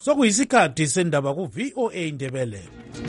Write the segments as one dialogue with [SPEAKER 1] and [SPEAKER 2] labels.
[SPEAKER 1] Sokuyisikhathi sendaba ku-VOA Indebele.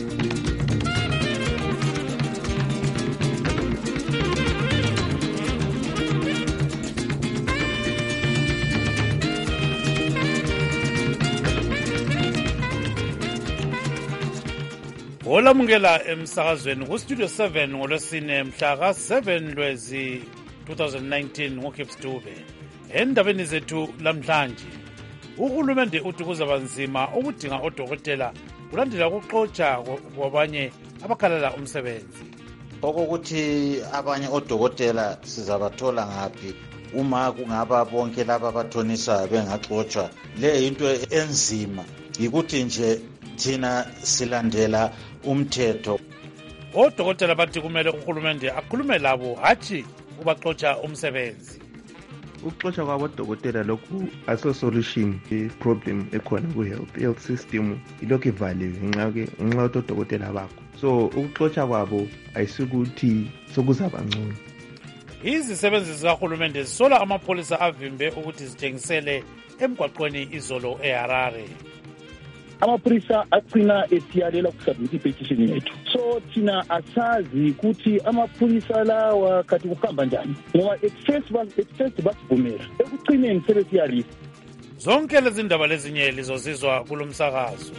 [SPEAKER 1] Olamukela emsakazweni kustudio 7 ngolwesine mhla ka-7 Lwezi 2019 nguKips Dube. Endabeni zethu lamhlanje, uhulumende uthi kuzaba nzima ukudinga odokotela kulandela ukuxotsha kwabanye abakhalela umsebenzi.
[SPEAKER 2] Okokuthi abanye odokotela sizabathola ngaphi uma kungaba bonke laba abathonisayo bengaxotshwa, le into enzima yikuthi nje thina silandela umthetho.
[SPEAKER 1] Odokotela bathi kumele uhulumende akhulume labo hatshi ukubaxotsha umsebenzi.
[SPEAKER 3] Ukuxotsha kwabodokotela lokhu aso-solution i-problem ekhona ku-health system ilokhu ivaliwe ngenxa odokotela bakho. So ukuxotsha kwabo ayisukuthi sokuzaba ngcono.
[SPEAKER 1] Izisebenzi zikahulumende zisola amapholisa avimbe ukuthi zithengisele emgwaqweni izolo eHarare.
[SPEAKER 4] Amapholisa agcina esiyalela ukusubmit ipetition yethu. So thina asazi ukuthi amapholisa lawa kathi kuhamba njani, ngoba at first basivumela, ekugcineni sebesiyalisa.
[SPEAKER 1] Zonke lezi ndaba lezinye lizozizwa kulomsakazo.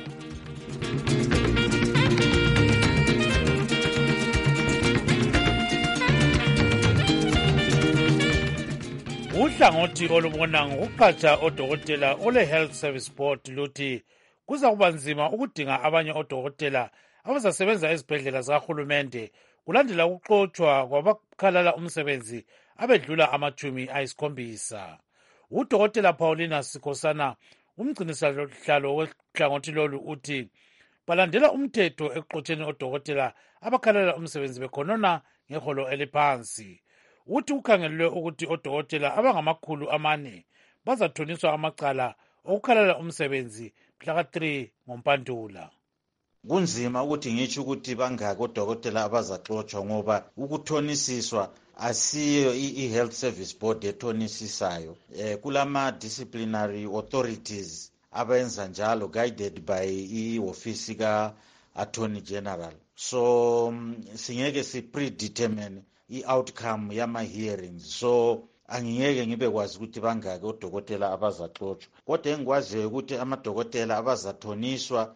[SPEAKER 1] Uhlangothi olubona ngokuqhatsha odokotela ole Health Service Board luthi kuza kuba nzima ukudinga abanye odokotela abazasebenza ezibhedlela zikahulumende kulandela ukuxotshwa kwabakhalala umsebenzi abedlula 70. Udokotela Paulina Sikosana, umgcinisihlalo wehlangothi lolu, uthi balandela umthetho ekuxotsheni odokotela abakhalala umsebenzi bekhonona ngeholo eliphansi. Uthi ukhangelelwe ukuthi odokotela abangama400 bazathoniswa amacala okukhalala umsebenzi mhla ka-3 ngoMpandula.
[SPEAKER 2] Kunzima ukuthi ngitsho ukuthi bangaki odokotela abazaxotshwa ngoba ukuthonisiswa asiyo i-Health Service Board ethonisisayo. Kulama-disciplinary authorities abenza njalo, guided by i-ofisi ka-Attorney General. So singeke si-predetermine i-outcome yama-hearings. So angingeke ngibe kwazi ukuthi bangaki odokotela abazaxotshwa, kodwa engikwaziyo ukuthi amadokotela abazathoniswa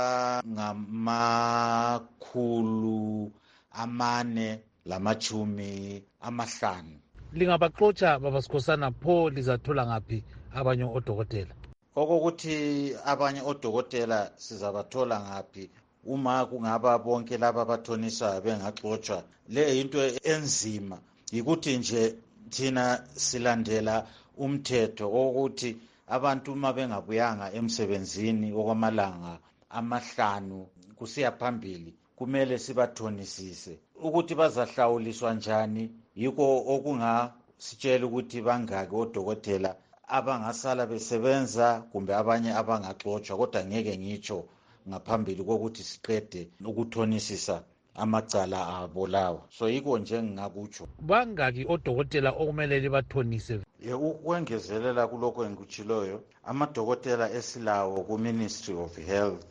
[SPEAKER 2] bangama450.
[SPEAKER 1] Lingabaxotsha baba Sikhosana, pho lizathola ngaphi abanye odokotela?
[SPEAKER 2] Okokuthi abanye odokotela sizabathola ngaphi uma kungaba bonke laba abathonisayo bengaxotshwa, le into enzima yikuthi nje thina silandela umthetho ukuthi abantu uma bengabuyanga emsebenzini okwamalanga 5 kusiya phambili kumele sibathonisise. Ukuthi bazahlawuliswa njani yiko okungasitshela ukuthi bangaki odokotela abangasala besebenza kumbe abanye abangaxotshwa, kodwa ngeke ngitsho ngaphambili kokuthi siqede ukuthonisisa amacala abo lawa. So yiko nje ngingakutsho.
[SPEAKER 1] Bangaki odokotela okumele libathonise?
[SPEAKER 2] Ukwengezelela kulokho engikutshiloyo, amadokotela esilawo ku-Ministry of Health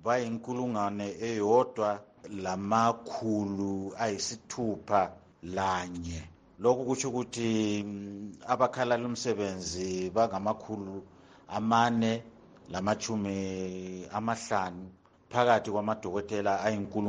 [SPEAKER 2] bayi-1,601. Lokhu kutsho ukuthi abakhalala umsebenzi bangama450 phakathi kwamadokotela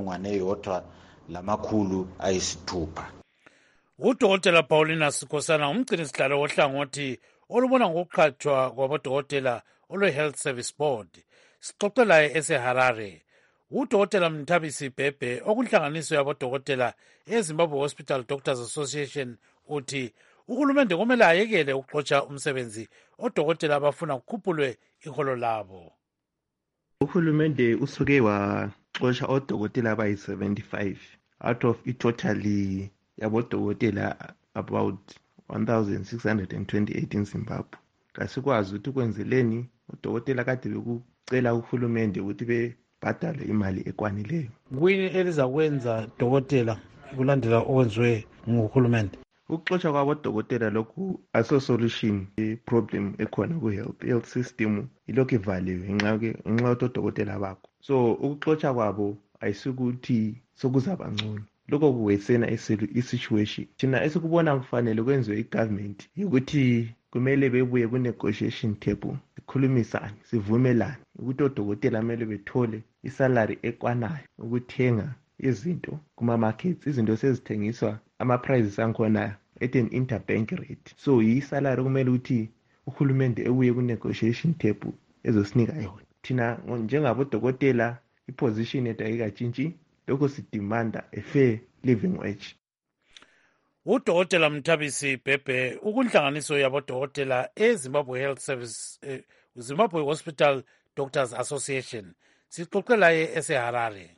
[SPEAKER 2] ayi-1,600.
[SPEAKER 1] Udokotela Paulina Sikosana, umgcinisihlalo wohlangothi olubona ngokuqhatshwa kwabodokotela olwe-Health Service Board, sixoxe laye eseHarare. Udokotela Mthabisi Bhebhe okunhlanganiso yabodokotela eZimbabwe Hospital Doctors Association uthi uhulumende kumele ayekele ukuxotsha umsebenzi odokotela abafuna kukhuphulwe iholo labo.
[SPEAKER 3] Uhulumende usuke waxotsha odokotela abayi-75 out of itotally yabodokotela about 1,628 in Zimbabwe. Kasikwazi ukuthi kwenzeleni odokotela kade bekucela uhulumende ukuthi bebhadale imali ekwanileyo.
[SPEAKER 1] Kuyini elizakwenza dokotela kulandela okwenziwe nguhulumende?
[SPEAKER 3] ukuxotsha kwabodokotela lokhu aso-solution i-problem ekhona ku-health system ilokhu ivaliwe ngenxa yokuthi odokotela bakho. So ukuxotsha kwabo ayisukuthi sokuzaba ngcono, lokho kuwesena i-situation. Thina esikubona kufanele kwenziwe i-government ukuthi kumele bebuye ku-negotiation table sikhulumisane sivumelane ukuthi odokotela kumele bethole isalary ekwanayo ukuthenga izinto kuma-markets. Izinto sezithengiswa ama-prices ankhona at an interbank rate, so yi-salary kumele ukuthi uhulumende ebuye ku-negotiation table ezosinika yona. Thina njengabodokotela i-position yethu ayikatshintshi, lokho sidimanda a fair living wage.
[SPEAKER 1] Udokotela Mthabisi Bhebhe ukunhlanganiso yabodokotela eZimbabwe Health Service Zimbabwe Hospital Doctors Association sixoxela eseHarare.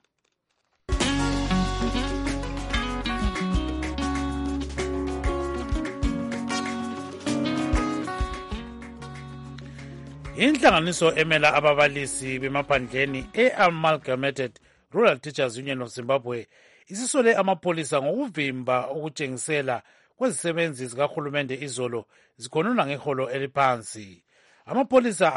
[SPEAKER 1] Inhlanganiso emela ababalisi bemaphandleni e-Amalgamated Rural Teachers Union of Zimbabwe isisole amapholisa ngokuvimba ukutshengisela kwezisebenzi zikahulumende izolo zikhonona ngeholo eliphansi. Amapholisa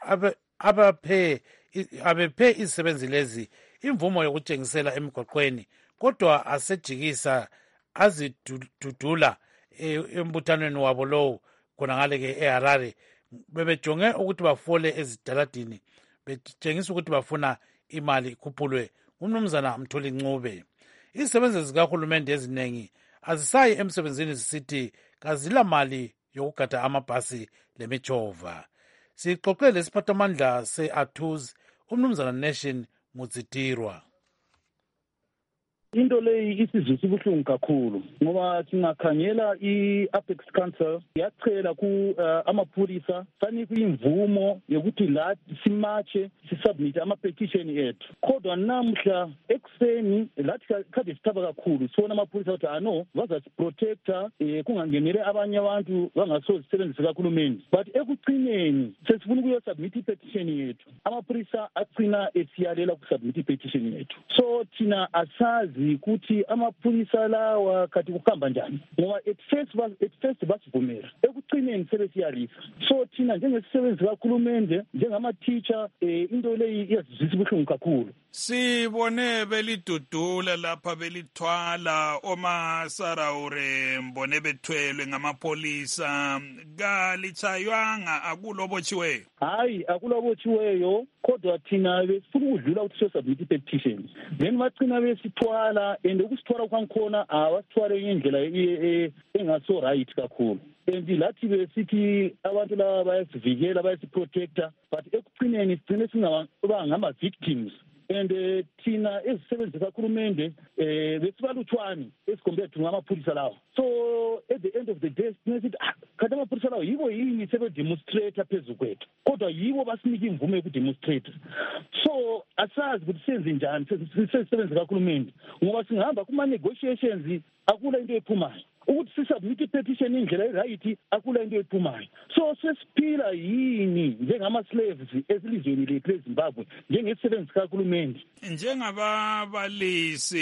[SPEAKER 1] abephe izisebenzi lezi imvumo yokutshengisela emigwaqweni, kodwa asejikisa azidudula embuthanweni wabo lowo khonangale-ke eHarare. Bebejonge ukuthi bafole ezitaladini, betshengisa ukuthi bafuna imali ikhuphulwe. Umnumzana Mtholi Ncube, izisebenzi zikahulumende eziningi azisayi emsebenzini zisithi kazila mali yokugada amabhasi lemijova. Sixoxele isiphathamandla se-ATUZ umnumzana Nation Mutsitirwa.
[SPEAKER 4] Into leyi isizwe sibuhlungu kakhulu ngoba singakhangela i-Apex Council yacela ku amapholisa sanikwe imvumo yokuthi la simache sisubmit ama-petition ethu, kodwa namhla ekuseni lathi kade sithaba kakhulu sibona amapholisa ukuthi ano bazasiprotecta kungangenele abanye abantu bangasozisebenzisi kahulumeni, but ekucineni sesifuna ukuyosubmit i-petition yethu. Amapholisa agcina esiyalela ukusubmit i-petition yethu, so thina asazi ukuthi amapholisa lawa kathi kuhamba njani ngoba at first basivumela, ekucineni sebesiyalisa. So thina njengesisebenzi kahulumende njengama-teacher into leyi iyasizwisa ubuhlungu kakhulu.
[SPEAKER 5] Sibone belidudula lapha belithwala omasarawure mbone bethwelwe ngamapholisa, kalitshayywanga akulobotshiweyo?
[SPEAKER 4] Hayi, akulobotshiweyo, kodwa thina besifuna ukudlula ukuthi siyosubmit i-petition, then bagcina besithwala, and ukusithwala kwangikhona abasithwale ngendlela engaso right kakhulu. And lathi besithi abantu laba bayasivikela bayasiprotecta, but ekucineni sigcine singaba ngama-victims. And thina ezisebenzi kahulumende besibalutshwane esicompared to ngamapholisa lawo. So at the end of the day sithi kade amapholisa lawo yibo yini sebedemonstrate phezu kwethu, kodwa yibo basinika imvume yokudemonstrate. So asazi ukuthi senze njani sesisebenzi kahulumende ngoba singahamba kuma-negotiations akula into ephumayo, ukuthi sisubmit i-petition indlela e-right akula into ephumayo. So sesiphila yini njengama-slaves esilizweni lethu eZimbabwe njengesisebenzi kahulumende?
[SPEAKER 5] Njengababalisi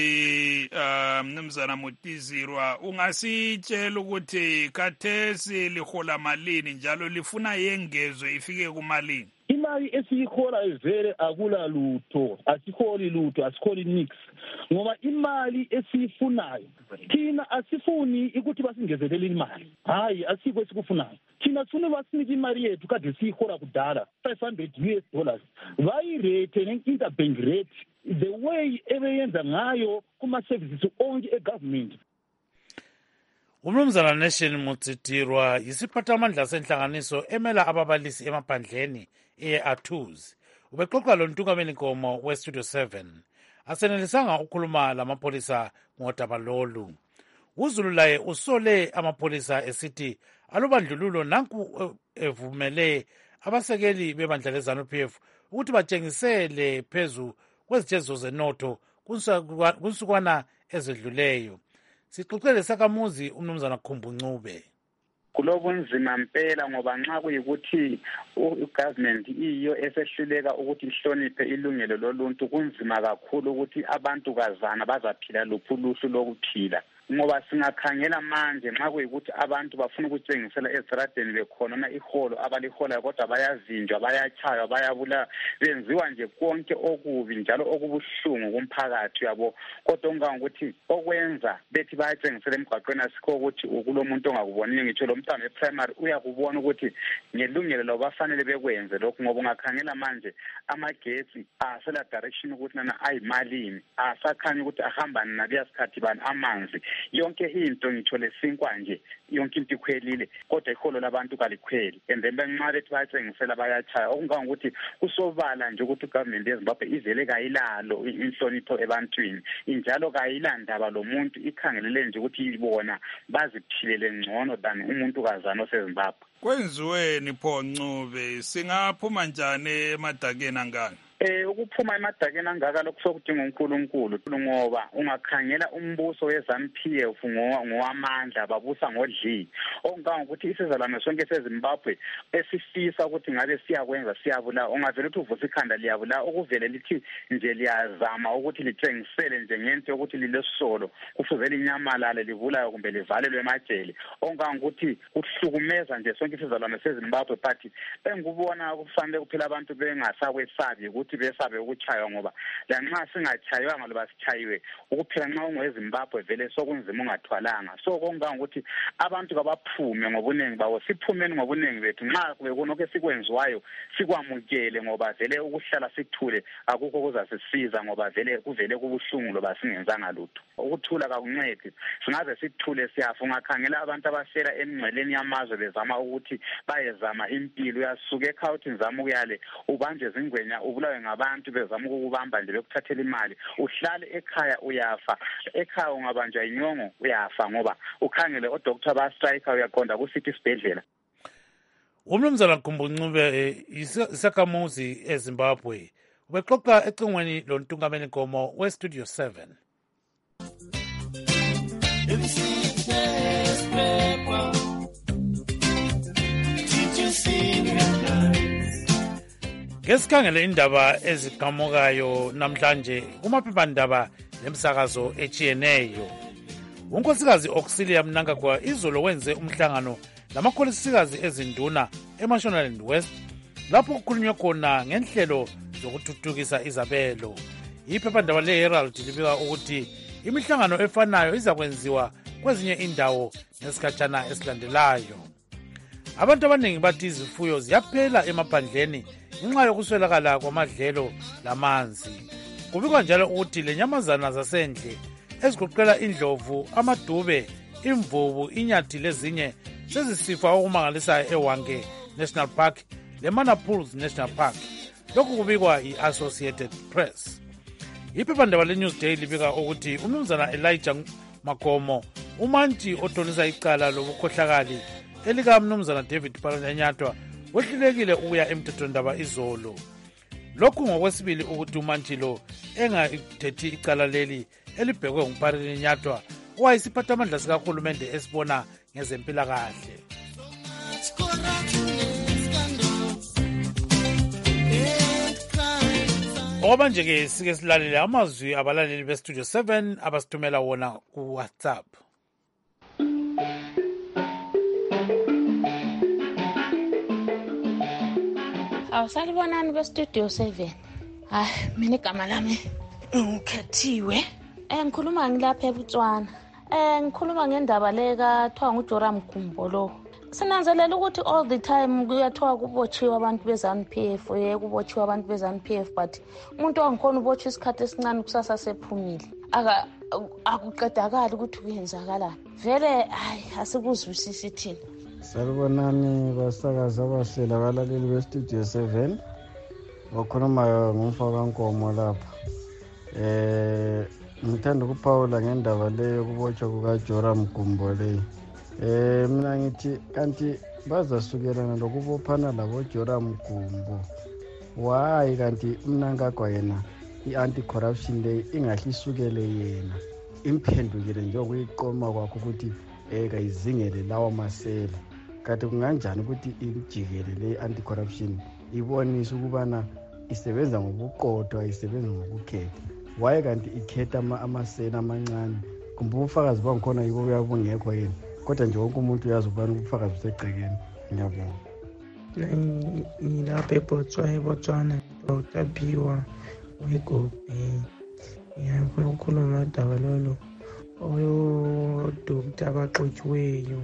[SPEAKER 5] mnumzana Mutizirwa, ungasitshela ukuthi khathesi lihola malini njalo lifuna yengezwe ifike kumalini?
[SPEAKER 4] Imali esiyihola vele akula lutho, asiholi lutho, asiholi nix, ngoba imali esiyifunayo thina asifuni ukuthi basingezelele imali. Hayi, asikho esikufunayo. Thina sifuna basinike imali yethu kade siyihola kudala $500 bayirate ne-interbank rate the way ebeyenza ngayo kuma-services onke e-government.
[SPEAKER 1] Umnumzana Nation Mutsitirwa yisiphathamandla senhlanganiso emela ababalisi emaphandleni e-ATUZ. Ubexoxa lo ntungameli nkomo we-Studio 7 asenelisanga ukukhuluma lamapholisa ngodaba lolu. uZulu laye usole amapholisa esithi alubandlululo nanku evumele abasekeli bebandla leZANU-PF ukuthi batshengisele phezu kwezitshezo zenotho kunsukwana ezedluleyo. Sixoxele sakamuzi umnumzana Khumbu Ncube.
[SPEAKER 6] Kulobunzima mpela ngoba nxa kuyikuthi ugovernment iyo esehluleka ukuthi ihloniphe ilungelo loluntu, kunzima kakhulu ukuthi abantu kazana bazaphila luphu luhlu lokuphila. ngoba singakhangela manje nxa kuyikuthi abantu bafuna ukutshengisela ezitradeni bekhonona iholo abaliholayo kodwa bayavinjwa bayachaywa bayabula benziwa nje konke okubi njalo okubuhlungu kumphakathi yabo kodwa ungangokuthi okwenza bethi bayatshengisela emgwaqweni asikho ukuthi kulomuntu ongakuboniyo ngitsho lo mntwana eprimary uyakubona ukuthi ngelungelo lo bafanele bekwenze lokhu ngoba ungakhangela manje amagetsi asela direction ukuthi nana ayimalini asakhanya ukuthi ahamba nakuya sikhathi bani amanzi yonke into ngitsho lesinkwa nje yonke into ikhwelile kodwa iholo labantu kalikhweli and then benxa bethi bayatshengisela bayachaya okungangokuthi kusobala nje ukuthi ugovernment yeZimbabwe ivele kayilalo inhlonipho ebantwini injalo kayilandaba lo muntu ikhangelele nje ukuthi ibona baziphilele ngcono than umuntu kazana oseZimbabwe.
[SPEAKER 5] Kwenziweni pho Ncube singaphuma njani emadakeni angaka?
[SPEAKER 6] Ukuphuma emadakeni angaka lokho sokudinga uNkulunkulu ngoba ungakhangela umbuso weZANU-PF ngowamandla babusa ngodli okungangokuthi isizalwane sonke seZimbabwe esifisa ukuthi ngabe siyakwenza siyabula ungavela ukuthi uvusa ikhanda liyabula ukuvele lithi nje liyazama ukuthi litshengisele nje ngento yokuthi lilesolo kufuze linyamalale livulayo kumbe livalelwe emajele okungangokuthi kuhlukumeza nje sonke isizalwane seZimbabwe but engikubona kufanele kuphela abantu bengasakwesabi ukuthi besabe ukuchaywa ngoba lanxa singachaywanga loba sichayiwe ukuphela nxa ungeZimbabwe vele sokunzima ungathwalanga so kongangokuthi abantu kabaphume ngobunengi bawo siphumeni ngobunengi bethu nxa bekunokho sikwenziwayo sikwamukele ngoba vele ukuhlala sikuthule akukho kuzasisiza ngoba vele kuvele kubuhlungu loba singenzanga lutho ukuthula kakuncedi singaze sikuthule siyafa ungakhangela abantu abashela emngceleni yamazwe bezama ukuthi bayezama impilo uyasuka ekhawuthi zama ukuyale ubanje zingwenya ubulawe ngabantu bezama ukubamba nje bekuthathela imali uhlale ekhaya uyafa ekhaya ungabanjwa inyongo uyafa ngoba ukhangele odoctor ba strike uyaqonda kusithi isibhedlela.
[SPEAKER 1] Umnumzana Ncube isakhamuzi eZimbabwe ubexoxa ecingweni lontungameli Nkomo weStudio 7. Ngesikhangele indaba eziqhamukayo namhlanje kumaphephandaba lemsakazo echiyeneyo. Unkosikazi Auxilia Mnangagwa izolo wenze umhlangano lamakholisikazi ezinduna eMashonaland West lapho kukhulunywe khona ngenhlelo zokuthuthukisa izabelo. Iphephandaba leHerald libika ukuthi imihlangano efanayo izakwenziwa kwezinye indawo ngesikhatshana esilandelayo. Abantu abaningi bathi izifuyo ziyaphela emaphandleni ngenxa yokuswelakala kwamadlelo lamanzi. Kubikwa njalo ukuthi lenyamazana zasendle ezigoqela indlovu, amadube, imvubu, inyathi lezinye sezisifa okumangalisayo eHwange National Park leManaples National Park. Lokhu kubikwa yi-Associated Press. Iphephandaba leNewsday libika ukuthi umnumzana Elijah Makomo umantshi othonisa icala lobukhohlakali elikamnumzana David Palanyatwa wehlulekile ukuya emthethwandaba izolo. Lokhu ngokwesibili ukuthi umantshi lo engathethi icala leli elibhekwe nguPalanyatwa owayisiphathamandla sikahulumende esibona ngezempilakahle. Oba nje-ke sike silalele amazwi abalaleli beStudio 7 abasithumela wona kuWhatsApp.
[SPEAKER 7] Awusalibonani beStudio 7. Mina igama lami ngikhethiwe. Ngikhuluma ngilapha eBotswana. Ngikhuluma ngendaba leka kuthiwa nguJoram Gumbo lo. Sinanzelela ukuthi all the time kuyathiwa kubotshiwa abantu beZANU-PF, kubotshiwa abantu beZANU-PF but umuntu ongikhona ubotshwa isikhathi esincane kusasa sephumile. Akuqedakala ukuthi kuyenzakalani. Vele asikuzwisisi thina.
[SPEAKER 8] Salibonani basakazi abahle labalaleli beStudio 7. Wakhuluma ngumfaka Nkomo lapha. Ngithanda ukuphawula ngendaba leyo kubotshwa kukaJoram Gumbo leyo. Mina ngithi kanti bazasukelana lokubophana laboJoram Gumbo. Why kanti Mnangagwa yena i-anti-corruption leyo ingahlisukele yena imphendukile njengokuyiqoma kwakho ukuthi kayizingele lawa masela. Kanti kunganjani ukuthi imjikele le anti-corruption ibonisa ukubana isebenza ngobuqotho ayisebenzi ngokukhetha? Why kanti ikhetha amasela amancane kumbe ubufakazi bangikhona yibo buyabungekho yini kodwa nje wonke umuntu uyazi ubani ubufakazi busegcekeni. Ngiyabonga.
[SPEAKER 9] Ngilapha eBotswana utabiwa weGobe. Ngiyafuna ukukhuluma udaba lolo oyodokta abaxotshiweyo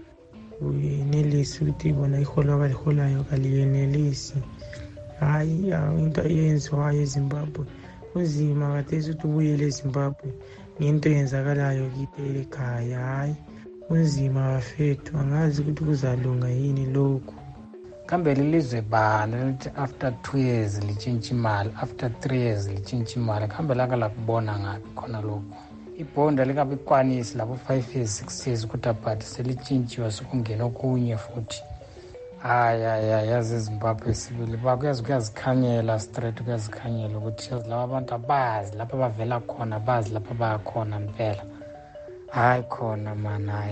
[SPEAKER 9] uyenelisi ukuthi bona iholo abaliholayo kaliyenelisi. Hayi into eyenziwayo eZimbabwe kunzima kathesi ukuthi ubuyele eZimbabwe ngento eyenzakalayo kithi ekhaya. Hayi kunzima bafethu, angazi ukuthi kuzalunga yini lokhu.
[SPEAKER 10] Kambe lilizwe bani lithi after 2 years litshintsha imali, after 3 years litshintsha imali, kambe laka la kubona ngapi khona lokho? Ibhonda likabikwanisi lapho 5 years 6 years ukuthi aphathi selitshintshiwe sekungena okunye futhi. Yazi eZimbabwe sibili kuyazikhanyela straight, kuyazikhanyela ukuthi laba abantu abazi lapha bavela khona, bazi lapha bayakhona mpela. Hayi khona mana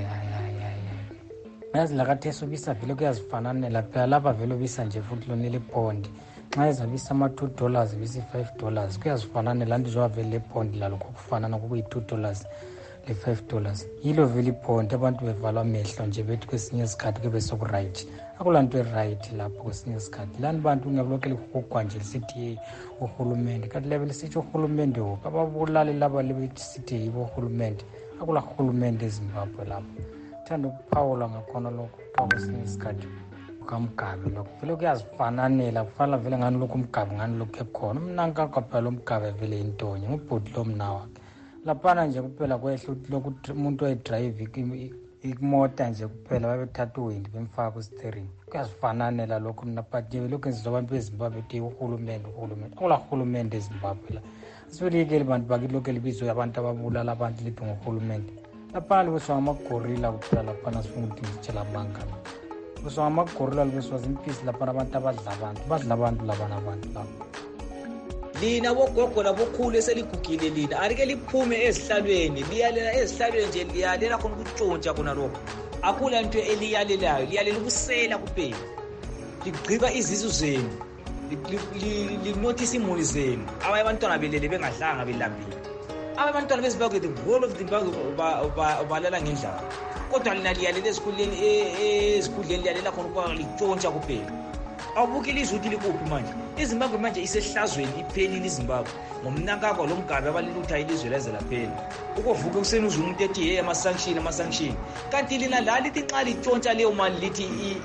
[SPEAKER 10] yazi lakathesi ubisa vele kuyazifananela phela lapha vele ubisa nje futhi lona lebhondi nxa ezabisa ama$2 bisi $5 kuyazifananela nje njengoba vele lebhondi lalokho kufanana kuyi$2 le$5 yilo vele ibhondi abantu bevalwa amehlo nje bethi kwesinye isikhathi kube sokuright. Akulanto eright lapho kwesinye isikhathi lani bantu ngiyabulokhe likugwa nje lisithi uhulumende kanti lebe lisithi uhulumende wophi ababulali laba lebethi sithi yibo uhulumende. Akula hulumende eZimbabwe lapho thanda ukuphawula ngakhona lokho xa kwesinye isikhathi ukamgabe lokho vele kuyazifananela kufana vele ngani lokho umgabe ngani lokho ekhona umnankakho phela lo mgabe vele intonye ngubhodi lo mna wakhe laphana nje kuphela kwehle lokuthi umuntu oyidrayive imoto nje kuphela babethatha uwindi bemfaka ku-steering kuyazifananela lokho mna but lokho enziza abantu beZimbabwe thi uhulumende akula hulumende eZimbabwe la sibelekele bantu bakilokho libizwe abantu ababulala abantu lithi ngohulumende laphana libuswa ngamagorilla kuphela laphana sifuna ukuthi ngizitshela amangala libuswa ngamagorilla libuswa zimpisi laphana abantu badla abantu labana abantu lapho.
[SPEAKER 11] Lina bogogo labokhulu eseligugile lina alike liphume ezihlalweni liyalela ezihlalweni nje liyalela khona ukutshontsha khona lokho akula into eliyalelayo liyalela ubusela kuphela ligqiba izizu zenu linothisa imuli zenu abanye abantwana belele bengadlanga belambile abanye abantwana beZimbabwe the whole of Zimbabwe balala ngendlala kodwa lina liyalela ezikhundleni liyalela khona ukuba litshontsha kuphela. Awubuke ilizwe ukuthi likuphi manje iZimbabwe manje isehlazweni iphelile iZimbabwe ngomnankakho lo mgabe abalilutha ilizwe leze laphela ukuvuka kuseni uzwe umuntu ethi hey ama-sanction kanti lina la lithi nxa litshontsha leyo mali lithi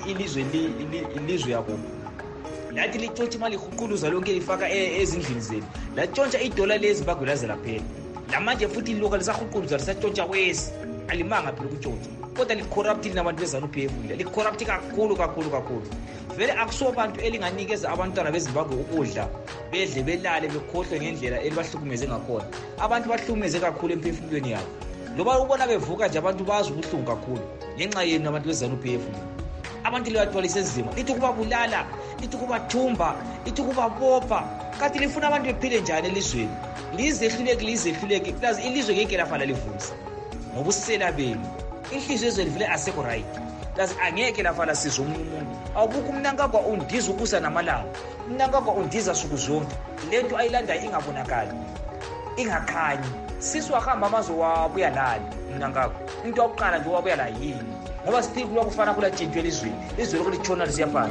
[SPEAKER 11] ilizwe yabo lathi litshontsha imali ihuquluza lonke lifaka ezindlini zenu latshontsha idola leZimbabwe laze laphela lamanje futhi liloka lisahuquluza lisatshontsha kwesi alimanga phela ukutshontsha kodwa licorrupt linabantu beZANU-PF licorrupt kakhulu vele akuso bantu elinganikeza abantwana beZimbabwe ukudla bedle belale bekhohlwe ngendlela elibahlukumeze ngakhona abantu bahlukumeze kakhulu emphefumulweni yabo loba ubona bevuka nje abantu bazi ubuhlungu kakhulu ngenxa yenu abantu beZANU-PF abantu libathwalisa enzima lithi ukubabulala lithi ukubathumba lithi ukubabopha kanti lifuna abantu bephile njani elizweni lizehluleke plus ilizwe ngeke lafana livuza ngobusela benu inhliziyo zenu vele asekho right plus angeke lafana sizwe umuntu awubuka umnankakho undiza ukusa namalanga umnankakho undiza suku zonke lento ayilandayo ingabonakali ingakhanyi siswa hamba amazwe wabuya lali umnankakho into yokuqala nje wabuya la yini ngoba siphila kulo kufana kula tshintshwe elizweni izwe lokho litshona lisiyafana.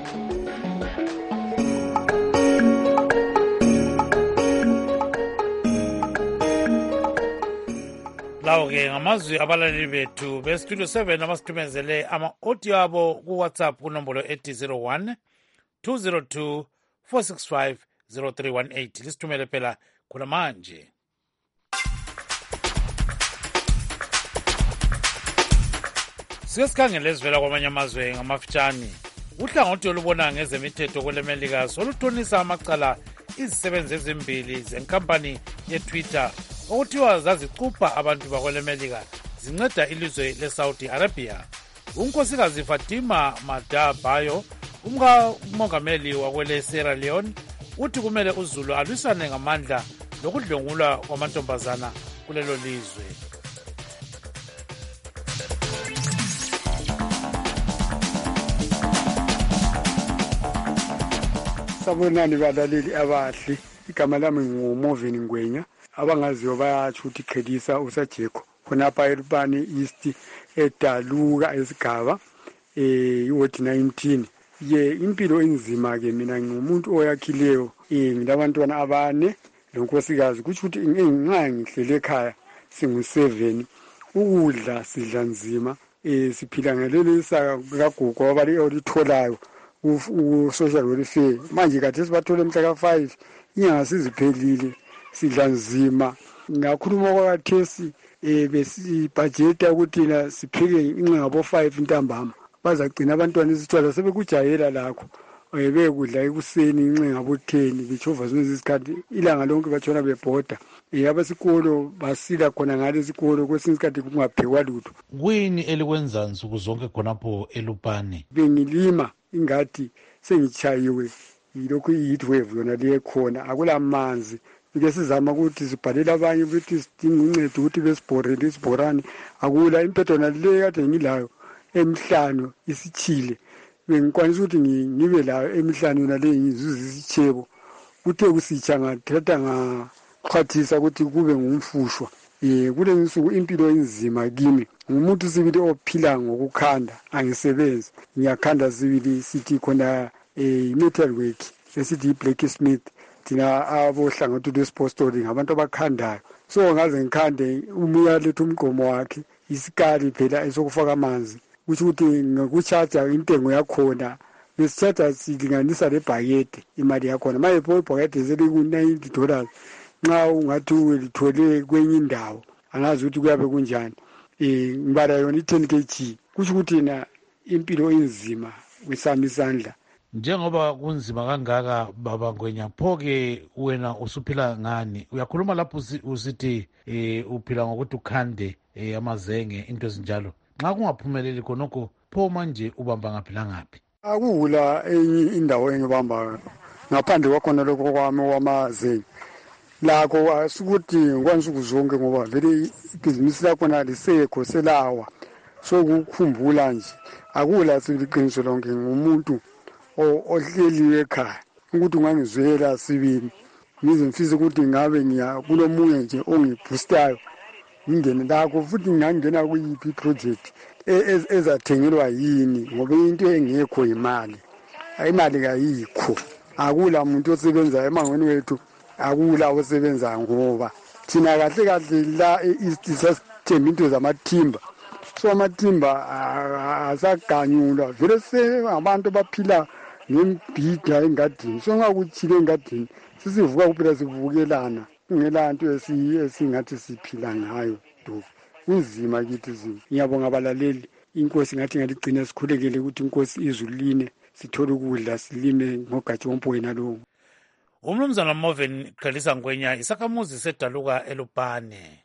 [SPEAKER 1] Lawo-ke ngamazwi abalaleli bethu bestudio 7 abasithumezele ama-audio abo kuWhatsApp kunombolo ethi 01 202 465 0318 lisithumele phela khona manje. Sike sikhangele ezivela kwamanye amazwe ngamafitshane. Uhlangothi olubona ngezemithetho kwelemelika soluthonisa amacala izisebenzi ezimbili zenkampani yeTwitter okuthiwa zazicupha abantu bakwelemelika zinceda ilizwe leSaudi Arabia. Unkosikazi Fatima Madabayo umongameli wakwele Sierra Leone uthi kumele uZulu alwisane ngamandla lokudlwengulwa kwamantombazana kulelo lizwe.
[SPEAKER 12] Sabonani balaleli abahle igama lami nguMovin Ngwenya abangaziyo bayatsho ukuthi qhelisa usajeko khonapha eLupane East edaluka esigaba iward 19. Ye impilo inzima ke mina ngumuntu oyakhileyo ngilabantwana abane lonkosikazi kuthi ukuthi nxa ngihlele ekhaya singu7 ukudla sidla nzima siphila ngelelisa kagogo abali olitholayo u social welfare manje kade sibathole mhla ka5 inyanga siziphelile sidla nzima ngakhuluma kwakathesi besibudgeta ukuthi na siphike ingabo 5 ntambama bazagcina abantwana isithwala sebekujayela lakho bekudla ekuseni ingabo 10 bechova zonke isikhathi ilanga lonke batshona bebhoda abasikolo basila khona ngale sikolo kwesinye isikhathi kungaphekwa lutho.
[SPEAKER 1] Kuyini elikwenza nsuku zonke khonapho eLupane?
[SPEAKER 12] Bengilima ingadi sengichayiwe yilokhu i-heat wave yona liyekhona akula manzi bike sizama ukuthi sibhalele abanye ukuthi sidinga uncedo ukuthi besibhorele isibhorane akula impetho nale kade ngilayo emhlano isichile bengikwanisa ukuthi ngibe layo emhlano nale ngizuza isichebo kuthe kusitsha ngathatha ngaqhathisa ukuthi kube ngumfushwa kule nsuku impilo inzima kimi ngumuntu sibili ophila ngokukhanda angisebenzi ngiyakhanda sibili sithi khona metal work esithi blacksmith thina abohlangothi lwesipostoli ngabantu abakhandayo so ngaze ngikhande umuya lethu umgomo wakhe isikali phela esokufaka amanzi kuthi ukuthi ngokucharger intengo yakhona besicharger silinganisa lebhakede imali yakhona maye ibhakede seliku$90 nxa ungathi ulithole kwenye indawo angazi ukuthi kuyabe kunjani ngibala yona i10 kg kusho ukuthi na impilo inzima kwisami isandla.
[SPEAKER 1] Njengoba kunzima kangaka baba Ngwenya phoke wena usuphila ngani? Uyakhuluma lapho usithi uphila ngokuthi ukhande amazenge into ezinjalo. Nxa kungaphumeleli khonokho pho manje ubamba ngaphi langaphi?
[SPEAKER 12] Akula enye indawo engibamba ngaphandle kwakhona lokho kwami wamazenge. Lakho asukuthi ngikwanisuku zonke ngoba vele ibhizinisi lakho nalisekho selawa so kukhumbula nje akula siliqiniso lonke ngumuntu ohleliwe ekhaya ukuthi ungangizwela sibini ngize ngifise ukuthi ngabe ngiya kulomunye nje ongiboostayo ngingene lakho futhi ngangena kuyiphi project ezathengelwa yini ngoba into engekho imali kayikho akula muntu osebenza emangweni wethu akula osebenza ngoba thina kahle la east sasithemba into zamathimba so amathimba asaganyulwa vele abantu baphila ngembhida engadini so ngakuthile engadini sisivuka kuphela sivukelana kungela nto esingathi siphila ngayo kunzima kithi zini. Ngiyabonga abalaleli inkosi ngathi ngaligcina sikhulekele ukuthi inkosi izulu line sithole ukudla silime ngogatsha womphoyina lo.
[SPEAKER 1] Umnumzana Moven Qhelisa Ngwenya isakhamuzi sedaluka eLupane.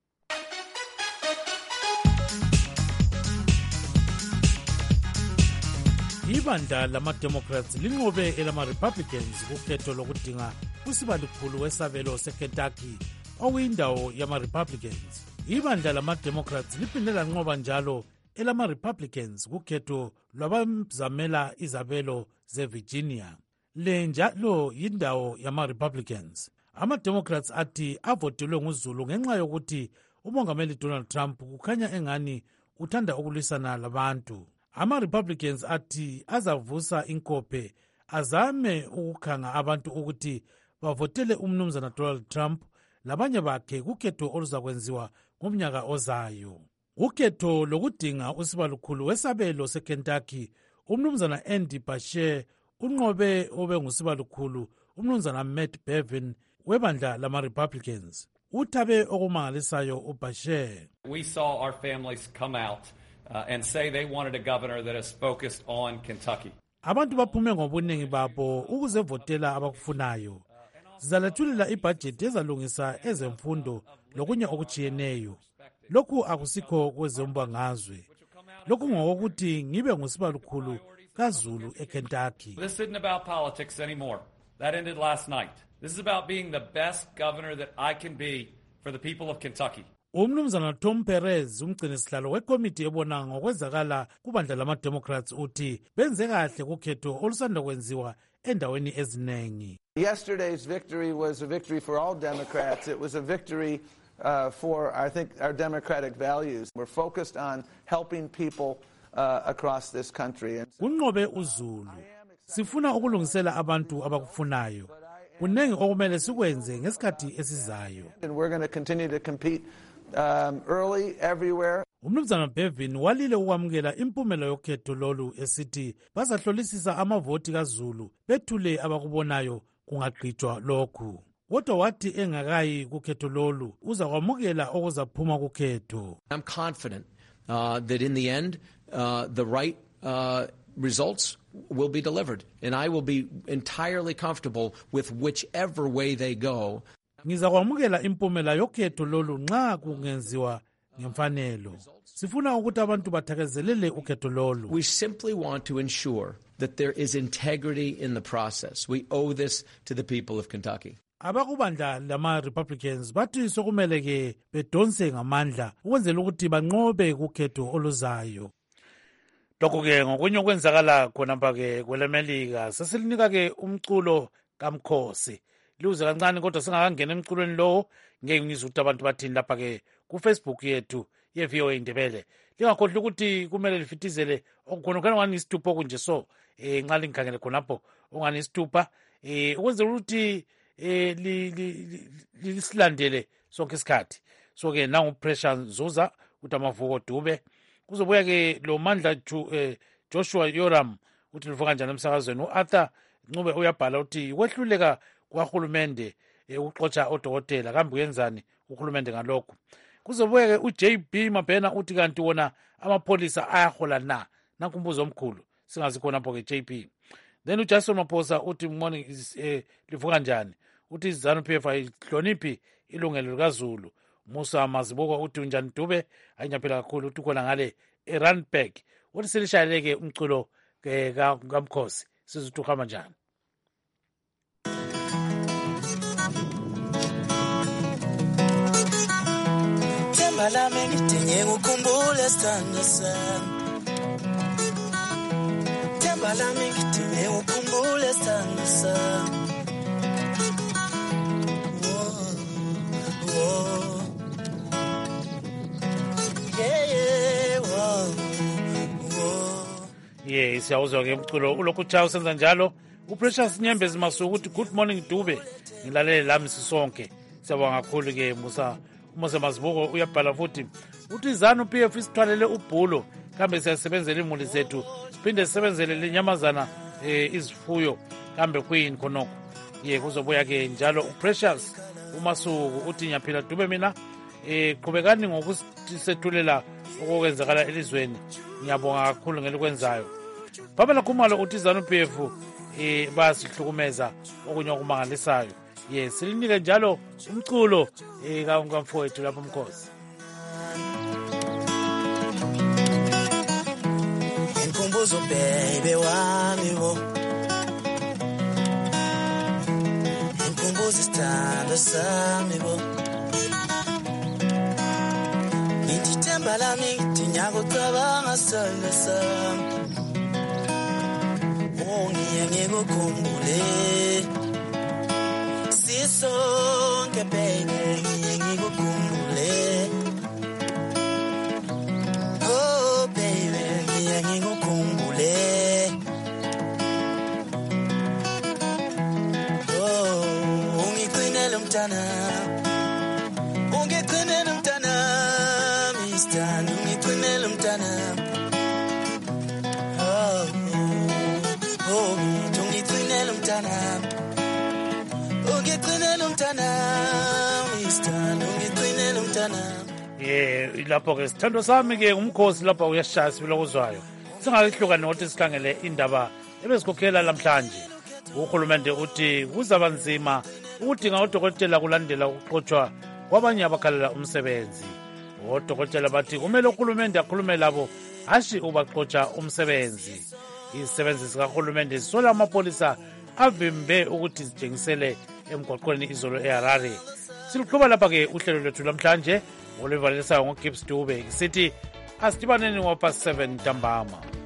[SPEAKER 1] Ibandla lama-Democrats linqobe elama-Republicans kukhetho lokudinga usibalikhulu wesabelo seKentucky okuyindawo yama-Republicans. Ibandla lama-Democrats liphinde lanqoba njalo elama-Republicans kukhetho lwabazamela izabelo zeVirginia. Le njalo yindawo yama-Republicans. Ama-Democrats athi avotelwe nguZulu ngenxa yokuthi umongameli Donald Trump kukhanya engani uthanda ukulwisana labantu. Ama-Republicans athi azavusa inkophe azame ukukhanga abantu ukuthi bavotele umnumzana Donald Trump labanye bakhe kukhetho oluzakwenziwa ngomnyaka ozayo. Ukhetho lokudinga usibalukhulu wesabelo seKentucky umnumzana Andy Beshear unqobe obengusibalukhulu umnumzana Matt Bevin webandla lama-Republicans. Uthabe okumangalisayo uBeshear.
[SPEAKER 13] We saw our families come out and say they wanted a governor that is focused on Kentucky.
[SPEAKER 1] Abantu baphume ngobuningi babo ukuzevotela abakufunayo. Sizalethulela ibudget ezalungisa ezemfundo lokunye okuchiyeneyo. Lokhu akusikho kwezombangazwe. Lokhu ngokuthi ngibe ngusibalukhulu kaZulu eKentucky.
[SPEAKER 13] This isn't about politics anymore. That ended last night. This is about being the best governor that I can be for the people of Kentucky.
[SPEAKER 1] Umnumzana Tom Perez umgcini sihlalo wekomiti ebona ngokwenzakala kubandla lama-Democrats uthi benze kahle kukhetho olusanda kwenziwa endaweni ezinengi.
[SPEAKER 14] Yesterday's victory was a victory for all Democrats. It was a victory for, I think, our democratic values. We're focused on helping people across this country.
[SPEAKER 1] Kunqobe uZulu. Sifuna ukulungisela abantu abakufunayo. Kunengi okumele sikwenze ngesikhathi esizayo.
[SPEAKER 14] And we're going to continue to compete early everywhere.
[SPEAKER 1] Umnumzana Bevin walile ukwamukela impumela yokhetho lolu esithi bazahlolisisa amavoti kaZulu bethule abakubonayo kungagqitshwa lokhu. Kodwa wathi engakayi kukhetho lolu uzakwamukela okuzaphuma kukhetho.
[SPEAKER 15] I'm confident that in the end the right results will be delivered, and I will be entirely comfortable with whichever way they go.
[SPEAKER 1] Ngizakwamukela impumela yokhetho lolu nxa kungenziwa ngemfanelo. Sifuna ukuthi abantu bathakezelele ukhetho lolu.
[SPEAKER 15] We simply want to ensure that there is integrity in the process. We owe this to the people of Kentucky.
[SPEAKER 1] Abakubandla lama Republicans bathi sokumele ke bedonse ngamandla ukwenzela ukuthi banqobe kukhetho oluzayo. Lokho ke ngokunye okwenzakala khona mpa ke kwelemelika sesilinika ke umculo kaMkhosi. Liuze kancane kodwa singakangena emculweni lo ngeke ngizwe ukuthi abantu bathini lapha ke ku Facebook yethu ye VOA Indebele. Lingakhohlwa ukuthi kumele lifitizele okukhona ngani isithupha okunje so nxa lingikhangele khonapho ongani isithupha ukwenzela ukuthi lisilandele sonke isikhathi. So ke nangu Pressure Nzuza uthi amavuko Dube kuzobuya ke lo Mandla Joshua Yoram uthi livuka kanjani emsakazweni. uArthur Ncube uyabhala uthi kwehluleka kwaHulumende ukuxotsha odokotela kambe kuyenzani uHulumende ngalokho. Kuzobuya ke uJB Mabhena uthi kanti wona amapholisa ayahola na nankumbuzo omkhulu singazi khona pho ke JP. Then uJason Maposa uthi morning livuka kanjani uthi ZANU-PF ayihloniphi ilungelo likaZulu. Musa Mazibuko uthi unjani Dube ayinyaphela kakhulu uthi khona ngale eRandburg uthi selishayeleke umculo kaMkhosi sizuthi uhamba njani.
[SPEAKER 16] Themba lami ngidinge ukukhumbula isithando sami. Themba lami ngidinge ukukhumbula isithando sami.
[SPEAKER 1] Yes, siyawuzwa ke umculo ulokhu cha usenza njalo. uPrecious Nyembezi Masuku uthi good morning Dube ngilalele lami sisonke. Siyabonga kakhulu ke Musa Mazibuko uyabhala futhi uthi ZANU-PF isithwalele ubhulo kambe siyasebenzela imuli zethu siphinde sisebenzele lenyamazana izifuyo kambe kuyini khonokho. Kuzobuya ke njalo uPrecious uMasuku uthi nyaphila Dube mina qhubekani ngokusethulela okwenzakala elizweni. Ngiyabonga kakhulu ngelikwenzayo. Pamela Khumalo uthi ZANU-PF basihlukumeza okunye okumangalisayo. Silinike njalo umculo kamfowethu lapha Mkhosi.
[SPEAKER 16] Nkumbuzo baby wami wo. Nkumbuzo isithando sami wo. Ngithemba lami ngidinya kucabanga sona sami. Ngiye ngikukhumbule sisonke baby ngiye ngikukhumbule. Oh baby ngiye ngikukhumbule. Oh ungigcinele umntana ungigcinele umntana Mr. ungigcinele umntana.
[SPEAKER 1] Lapho ke sithando sami ke uMkhosi lapha uyashaya sibilo kuzwayo. Singakihluka nokuthi sikhangele indaba ebesikhokhela namhlanje. uHulumende uthi kuzaba nzima ukudinga udokotela kulandela ukuxoxwa kwabanye abakhalela umsebenzi. Odokotela bathi kumele uHulumende akhulume labo hashi ubaxoxa umsebenzi. Izisebenzi zikaHulumende zisola amapolisa avimbe ukuthi sijengisele emgwaqweni izolo eHarare. Siluqhuba lapha ke uhlelo lwethu namhlanje oluvalisayo ngoGibbs Dube sithi asidibaneni ngo-7 ntambama.